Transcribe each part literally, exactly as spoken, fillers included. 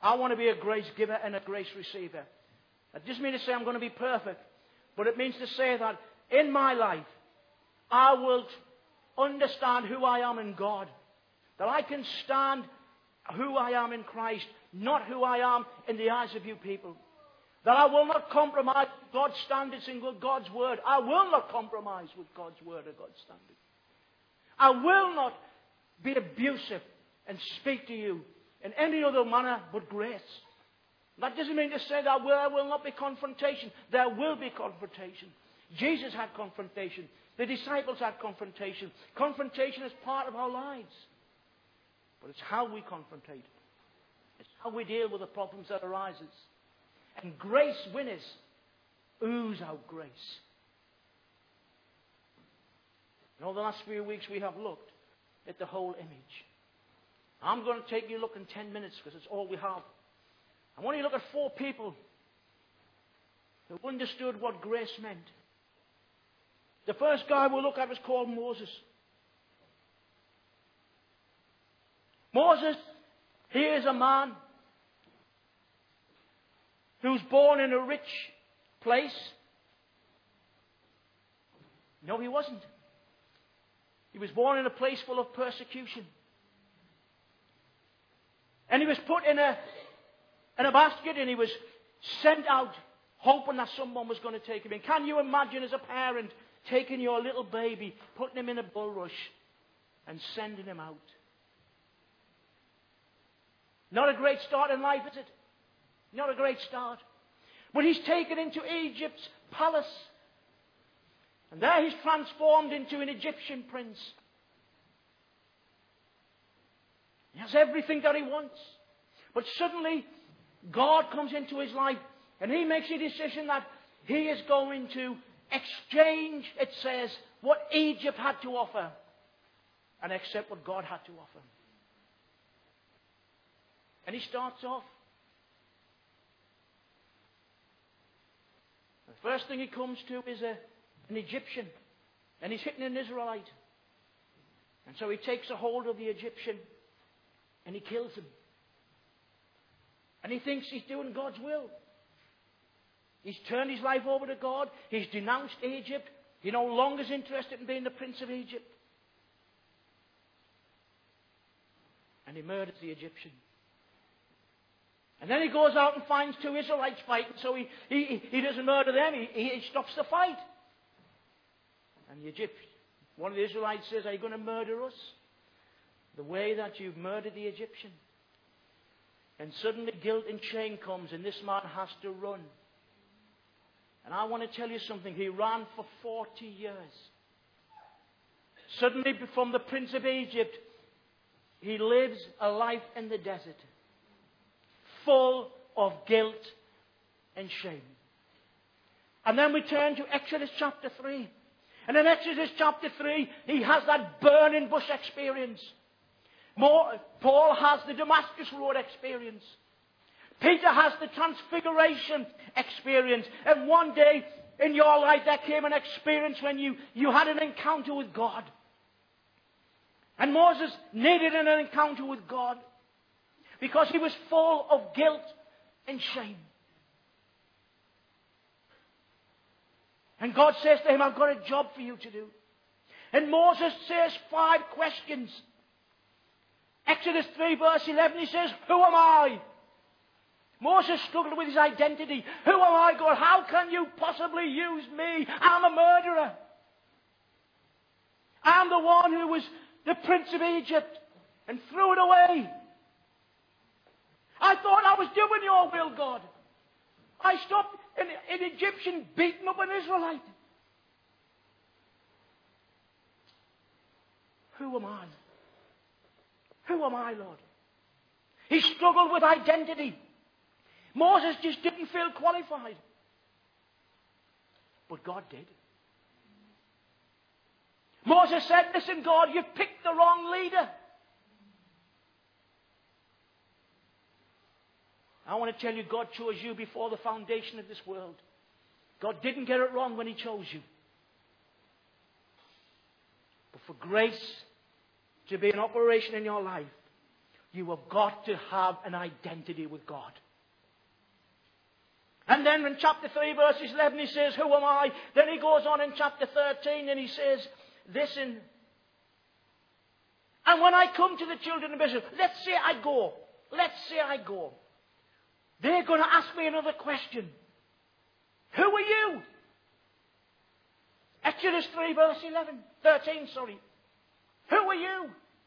I want to be a grace giver and a grace receiver. That doesn't mean to say I'm going to be perfect. But it means to say that in my life, I will understand who I am in God. That I can stand who I am in Christ, not who I am in the eyes of you people. That I will not compromise God's standards and God's word. I will not compromise with God's word or God's standards. I will not be abusive and speak to you in any other manner but grace. That doesn't mean to say that there will not be confrontation. There will be confrontation. Jesus had confrontation. The disciples had confrontation. Confrontation is part of our lives. But it's how we confrontate. It's how we deal with the problems that arises. And grace winners ooze out grace. In all the last few weeks we have looked at the whole image. I'm going to take you a look in ten minutes because it's all we have. I want you to look at four people who understood what grace meant. The first guy we'll look at was called Moses. Moses, he is a man who's born in a rich place. No, he wasn't. He was born in a place full of persecution. And he was put in a, in a basket and he was sent out hoping that someone was going to take him in. Can you imagine as a parent taking your little baby, putting him in a bulrush and sending him out? Not a great start in life, is it? Not a great start. But he's taken into Egypt's palace. And there he's transformed into an Egyptian prince. He has everything that he wants. But suddenly, God comes into his life and he makes a decision that he is going to exchange, it says, what Egypt had to offer and accept what God had to offer. And he starts off. The first thing he comes to is a, an Egyptian. And he's hitting an Israelite. And so he takes a hold of the Egyptian and he kills him. And he thinks he's doing God's will. He's turned his life over to God. He's denounced Egypt. He no longer is interested in being the prince of Egypt. And he murders the Egyptian. And then he goes out and finds two Israelites fighting. So he, he, he doesn't murder them. He, he stops the fight. And the Egyptian, one of the Israelites says, "Are you going to murder us the way that you've murdered the Egyptian?" And suddenly guilt and shame comes and this man has to run. And I want to tell you something. He ran for forty years. Suddenly from the prince of Egypt, he lives a life in the desert, full of guilt and shame. And then we turn to Exodus chapter three. And in Exodus chapter three, he has that burning bush experience. More, Paul has the Damascus Road experience. Peter has the Transfiguration experience. And one day in your life there came an experience when you, you had an encounter with God. And Moses needed an encounter with God because he was full of guilt and shame. And God says to him, "I've got a job for you to do." And Moses says five questions. Exodus three verse eleven, he says, "Who am I?" Moses struggled with his identity. Who am I, God? How can you possibly use me? I'm a murderer. I'm the one who was the prince of Egypt and threw it away. I thought I was doing your will, God. I stopped an, an Egyptian beating up an Israelite. Who am I? Who am I, Lord? He struggled with identity. Moses just didn't feel qualified. But God did. Moses said, "Listen, God, you've picked the wrong leader." I want to tell you, God chose you before the foundation of this world. God didn't get it wrong when he chose you. But for grace to be in operation in your life, You have got to have an identity with God. And then in chapter three, verses eleven, he says, who am I? Then he goes on in chapter thirteen and he says, listen. And when I come to the children of Israel, let's say I go. Let's say I go. They're going to ask me another question. Who are you? Exodus three, verse eleven, thirteen, sorry. Who are you?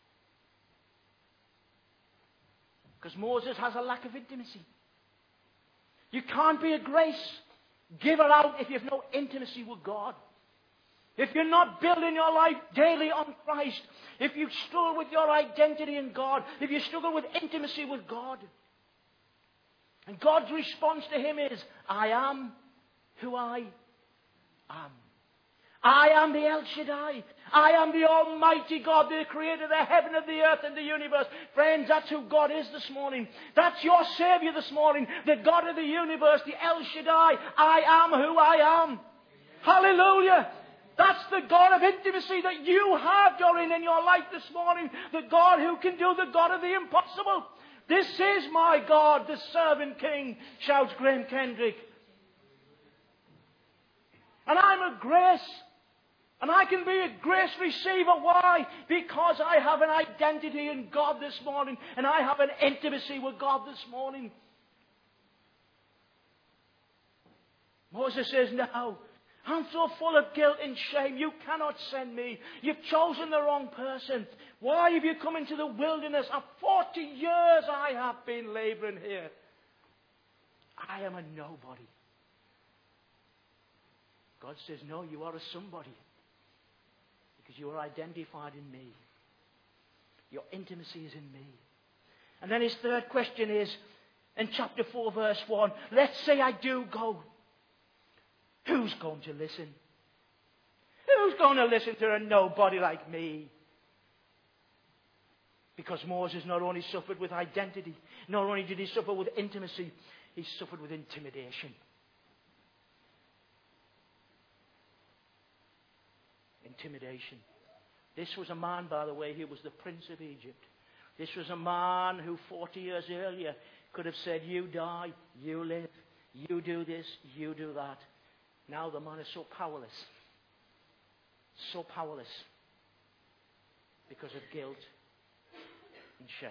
Because Moses has a lack of intimacy. You can't be a grace giver out if you have no intimacy with God. If you're not building your life daily on Christ, if you struggle with your identity in God, if you struggle with intimacy with God. And God's response to him is, I am who I am. I am the El Shaddai. I am the Almighty God, the creator of the heaven and the earth and the universe. Friends, that's who God is this morning. That's your Savior this morning. The God of the universe, the El Shaddai. I am who I am. Amen. Hallelujah. That's the God of intimacy that you have, Doreen, in your life this morning. The God who can do the God of the impossible. This is my God, the servant king, shouts Graham Kendrick. And I'm a grace. And I can be a grace receiver. Why? Because I have an identity in God this morning. And I have an intimacy with God this morning. Moses says, no, I'm so full of guilt and shame. You cannot send me. You've chosen the wrong person. Why have you come into the wilderness? For forty years I have been laboring here. I am a nobody. God says, no, you are a somebody. Because you are identified in me. Your intimacy is in me. And then his third question is, in chapter four, verse one, let's say I do go. Who's going to listen? Who's going to listen to a nobody like me? Because Moses not only suffered with identity, not only did he suffer with intimacy, he suffered with intimidation. Intimidation. This was a man, by the way, who was the Prince of Egypt. This was a man who forty years earlier could have said, you die, you live, you do this, you do that. Now the man is so powerless. So powerless. Because of guilt and shame.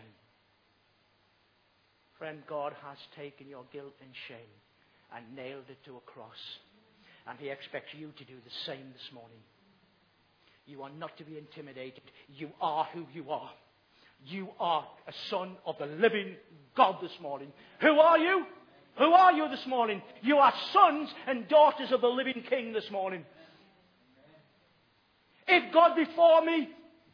Friend, God has taken your guilt and shame and nailed it to a cross. And he expects you to do the same this morning. You are not to be intimidated. You are who you are. You are a son of the living God this morning. Who are you? Who are you this morning? You are sons and daughters of the living King this morning. If God be for me,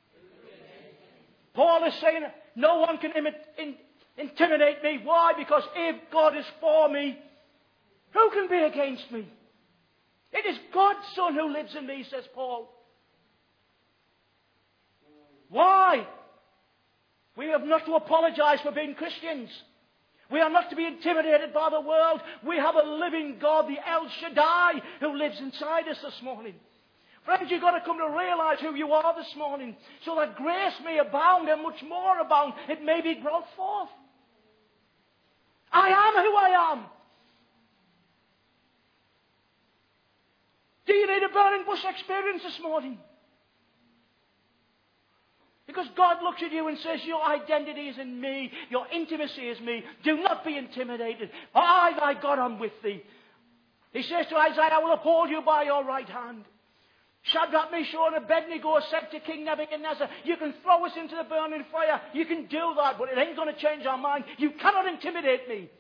Paul is saying, no one can imi- in, intimidate me. Why? Because if God is for me, who can be against me? It is God's Son who lives in me, says Paul. Why? We have not to apologize for being Christians. We are not to be intimidated by the world. We have a living God, the El Shaddai, who lives inside us this morning. Friends, you've got to come to realize who you are this morning, so that grace may abound and much more abound. It may be brought forth. I am who I am. Do you need a burning bush experience this morning? Because God looks at you and says, your identity is in me. Your intimacy is me. Do not be intimidated. I, thy God, am with thee. He says to Isaiah, I will uphold you by your right hand. Shadrach, Meshach, and Abednego said to King Nebuchadnezzar, you can throw us into the burning fire. You can do that, but it ain't going to change our mind. You cannot intimidate me.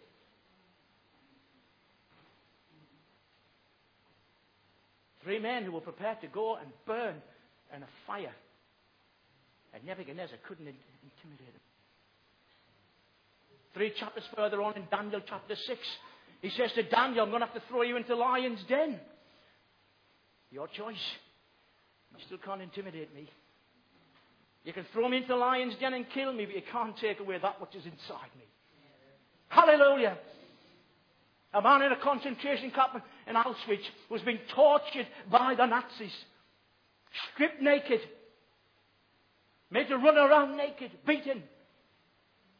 Three men who were prepared to go and burn in a fire. And Nebuchadnezzar couldn't intimidate him. Three chapters further on in Daniel chapter six, he says to Daniel, I'm going to have to throw you into the lion's den. Your choice. You still can't intimidate me. You can throw me into the lion's den and kill me, but you can't take away that which is inside me. Hallelujah. A man in a concentration camp in Auschwitz was being tortured by the Nazis. Stripped naked. Made to run around naked, beaten.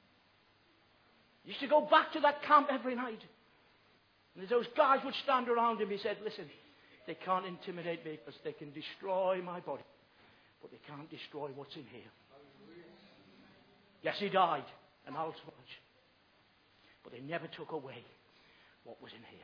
He used to go back to that camp every night. And those guys would stand around him. He said, listen, they can't intimidate me because they can destroy my body. But they can't destroy what's in here. Yes, he died an old much. But they never took away what was in here.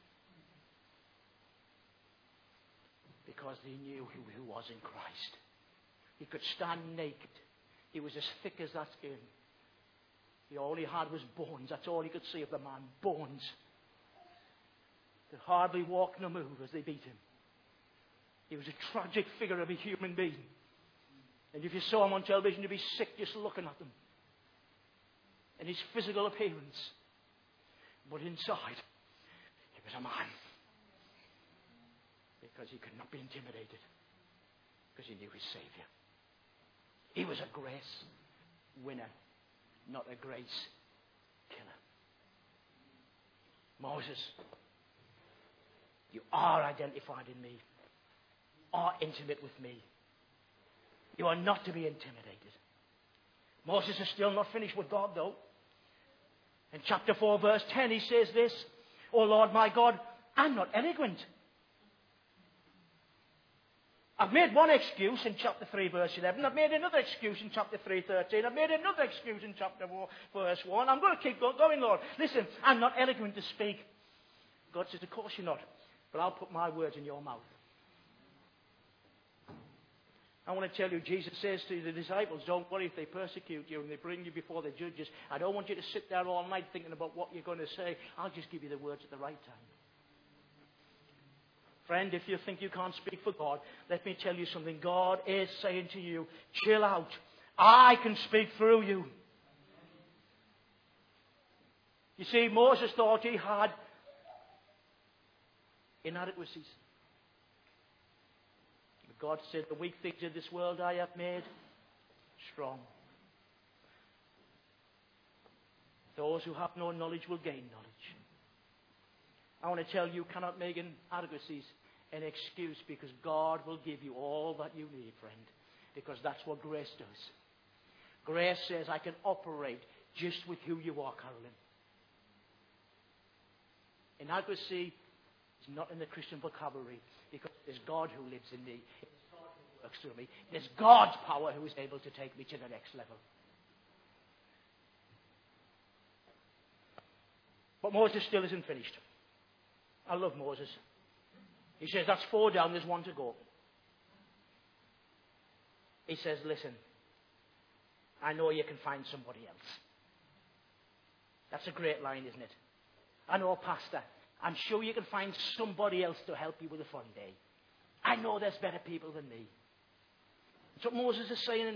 Because they knew who he was in Christ. He could stand naked. He was as thick as that skin. He, all he had was bones. That's all he could see of the man. Bones. Could hardly walk nor move as they beat him. He was a tragic figure of a human being. And if you saw him on television, you'd be sick just looking at him. And his physical appearance. But inside, he was a man. Because he could not be intimidated. Because he knew his Savior. He was a grace winner, not a grace killer. Moses, you are identified in me. Are intimate with me. You are not to be intimidated. Moses is still not finished with God, though. In chapter four, verse ten, he says this, "O Lord my God, I'm not eloquent. I've made one excuse in chapter three, verse eleven. I've made another excuse in chapter three, thirteen. I've made another excuse in chapter four, verse one. I'm going to keep going, Lord. Listen, I'm not eloquent to speak." God says, of course you're not. But I'll put my words in your mouth. I want to tell you, Jesus says to the disciples, don't worry if they persecute you and they bring you before the judges. I don't want you to sit there all night thinking about what you're going to say. I'll just give you the words at the right time. Friend, if you think you can't speak for God, let me tell you something. God is saying to you, chill out. I can speak through you. You see, Moses thought he had inadequacies. But God said, the weak things of this world I have made strong. Those who have no knowledge will gain knowledge. I want to tell you, you cannot make inadequacies an excuse, because God will give you all that you need, friend. Because that's what grace does. Grace says, I can operate just with who you are, Carolyn. Inadequacy is not in the Christian vocabulary, because it's God who lives in me. It's God who works through me. It's God's power who is able to take me to the next level. But Moses still isn't finished. I love Moses. He says, that's four down, there's one to go. He says, listen, I know you can find somebody else. That's a great line, isn't it? I know, Pastor, I'm sure you can find somebody else to help you with a fun day. I know there's better people than me. That's what Moses is saying in,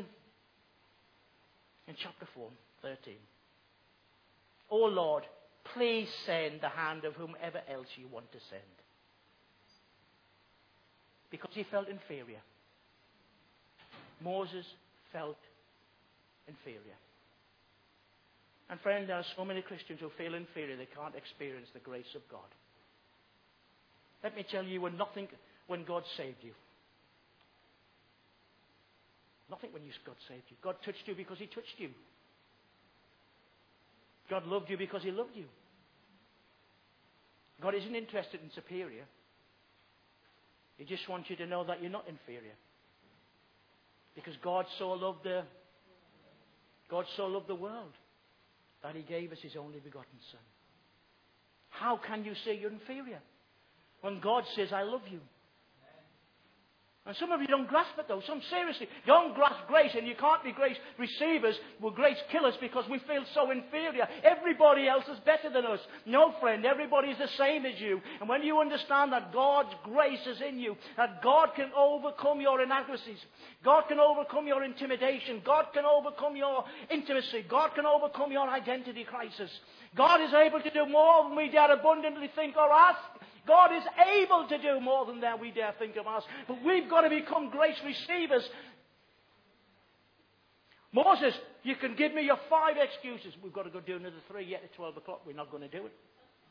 in chapter four, thirteen. Oh Lord, please send the hand of whomever else you want to send. Because he felt inferior. Moses felt inferior. And friend, there are so many Christians who feel inferior they can't experience the grace of God. Let me tell you, you were nothing when God saved you. Nothing when you, God saved you. God touched you because he touched you. God loved you because he loved you. God isn't interested in superior. He just wants you to know that you're not inferior. Because God so loved the God so loved the world that he gave us his only begotten Son. How can you say you're inferior when God says, I love you? And some of you don't grasp it, though. Some seriously don't grasp grace, and you can't be grace receivers with grace killers because we feel so inferior. Everybody else is better than us. No, friend, everybody is the same as you. And when you understand that God's grace is in you, that God can overcome your inadequacies, God can overcome your intimidation, God can overcome your intimacy, God can overcome your identity crisis. God is able to do more than we dare abundantly think or ask. God is able to do more than that we dare think of us. But we've got to become grace receivers. Moses, you can give me your five excuses. We've got to go do another three yet at twelve o'clock. We're not going to do it.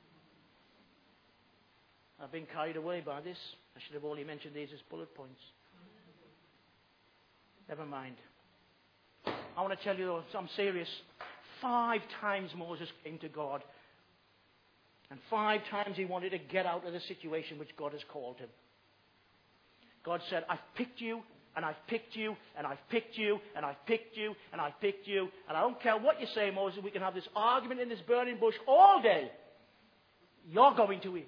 I've been carried away by this. I should have only mentioned these as bullet points. Never mind. I want to tell you, though, I'm serious. Five times Moses came to God. And five times he wanted to get out of the situation which God has called him. God said, I've picked you, and I've picked you, and I've picked you, and I've picked you, and I've picked you. And I don't care what you say, Moses, we can have this argument in this burning bush all day. You're going to win.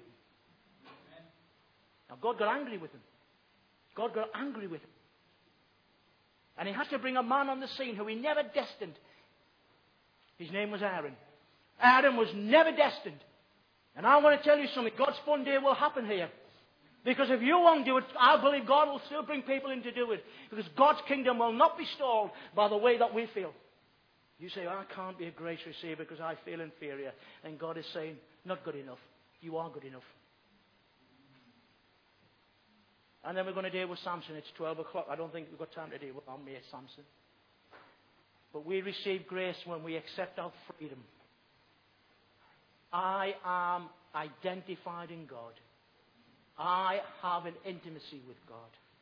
Now God got angry with him. God got angry with him. And he has to bring a man on the scene who he never destined. His name was Aaron. Aaron was never destined. And I want to tell you something. God's fun day will happen here. Because if you won't do it, I believe God will still bring people in to do it. Because God's kingdom will not be stalled by the way that we feel. You say, I can't be a grace receiver because I feel inferior. And God is saying, not good enough. You are good enough. And then we're going to deal with Samson. It's twelve o'clock. I don't think we've got time to deal with our mate Samson. But we receive grace when we accept our freedom. I am identified in God. I have an intimacy with God.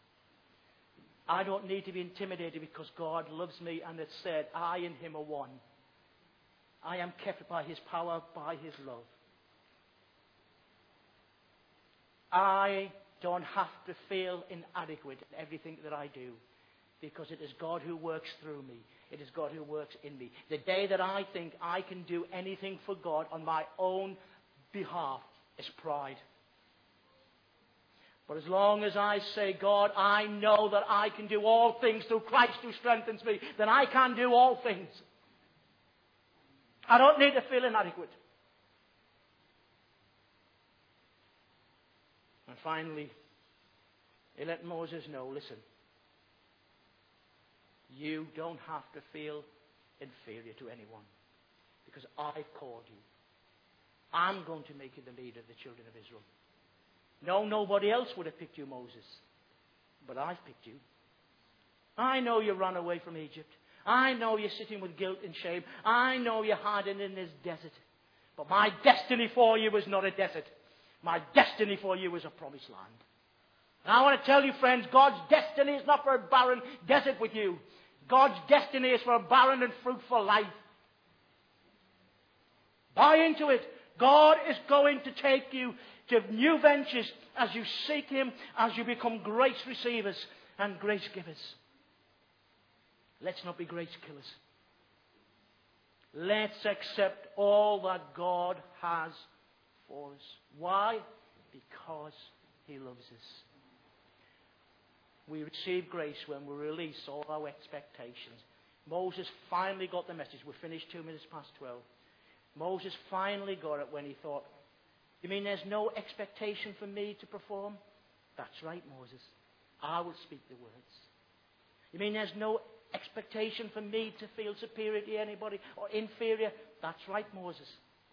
I don't need to be intimidated because God loves me and it's said, I and him are one. I am kept by his power, by his love. I don't have to feel inadequate in everything that I do because it is God who works through me. It is God who works in me. The day that I think I can do anything for God on my own behalf is pride. But as long as I say, God, I know that I can do all things through Christ who strengthens me, then I can do all things. I don't need to feel inadequate. And finally, he let Moses know, listen, you don't have to feel inferior to anyone because I've called you. I'm going to make you the leader of the children of Israel. No, nobody else would have picked you, Moses. But I've picked you. I know you ran away from Egypt. I know you're sitting with guilt and shame. I know you're hiding in this desert. But my destiny for you is not a desert. My destiny for you is a promised land. And I want to tell you, friends, God's destiny is not for a barren desert with you. God's destiny is for a barren and fruitful life. Buy into it. God is going to take you to new ventures as you seek him, as you become grace receivers and grace givers. Let's not be grace killers. Let's accept all that God has for us. Why? Because he loves us. We receive grace when we release all our expectations. Moses finally got the message. We're finished two minutes past twelve. Moses finally got it when he thought, you mean there's no expectation for me to perform? That's right, Moses. I will speak the words. You mean there's no expectation for me to feel superior to anybody or inferior? That's right, Moses.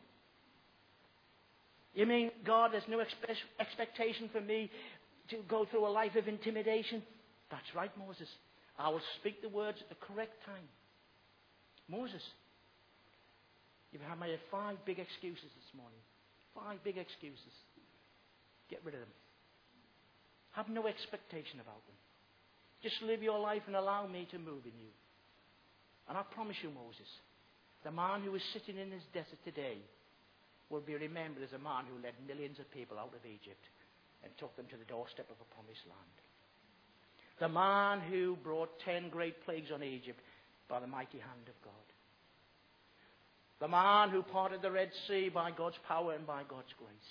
You mean, God, there's no expe- expectation for me to go through a life of intimidation? That's right, Moses. I will speak the words at the correct time. Moses, you've had my five big excuses this morning. Five big excuses. Get rid of them. Have no expectation about them. Just live your life and allow me to move in you. And I promise you, Moses, the man who is sitting in this desert today will be remembered as a man who led millions of people out of Egypt and took them to the doorstep of a promised land. The man who brought ten great plagues on Egypt by the mighty hand of God. The man who parted the Red Sea by God's power and by God's grace.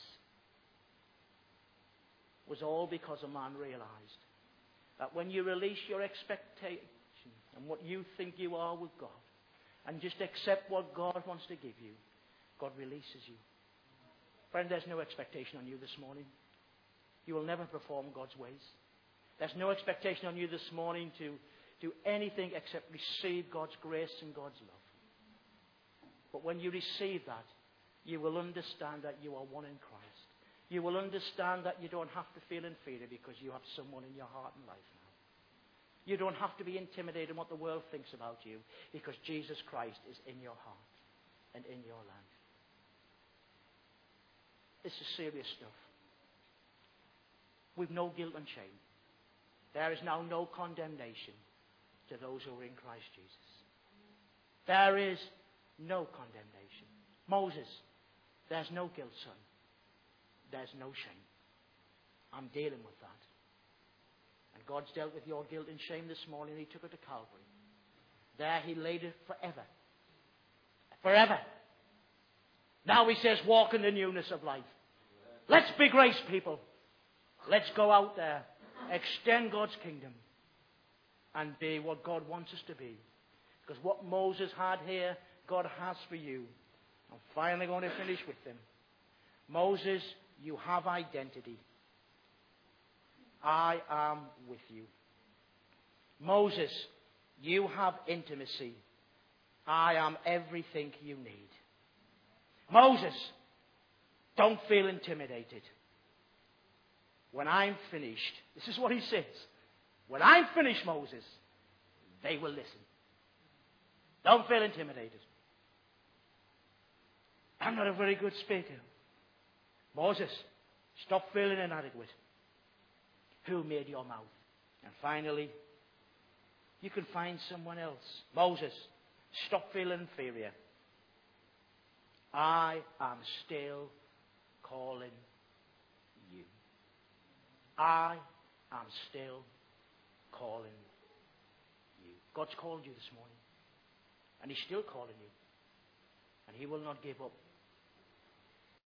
Was all because a man realized that when you release your expectation and what you think you are with God and just accept what God wants to give you, God releases you. Friend, there's no expectation on you this morning. You will never perform God's ways. There's no expectation on you this morning to do anything except receive God's grace and God's love. But when you receive that, you will understand that you are one in Christ. You will understand that you don't have to feel inferior because you have someone in your heart and life now. You don't have to be intimidated in what the world thinks about you because Jesus Christ is in your heart and in your land. This is serious stuff. We've no guilt and shame. There is now no condemnation to those who are in Christ Jesus. There is no condemnation. Moses, there's no guilt, son. There's no shame. I'm dealing with that. And God's dealt with your guilt and shame this morning. He took it to Calvary. There he laid it forever. Forever. Now he says, walk in the newness of life. Let's be grace people. Let's go out there, extend God's kingdom, and be what God wants us to be. Because what Moses had here, God has for you. I'm finally going to finish with them. Moses, you have identity. I am with you. Moses, you have intimacy. I am everything you need. Moses, don't feel intimidated. When I'm finished, this is what he says. When I'm finished, Moses, they will listen. Don't feel intimidated. I'm not a very good speaker. Moses, stop feeling inadequate. Who made your mouth? And finally, you can find someone else. Moses, stop feeling inferior. I am still calling you. I am still calling you. God's called you this morning. And he's still calling you. And he will not give up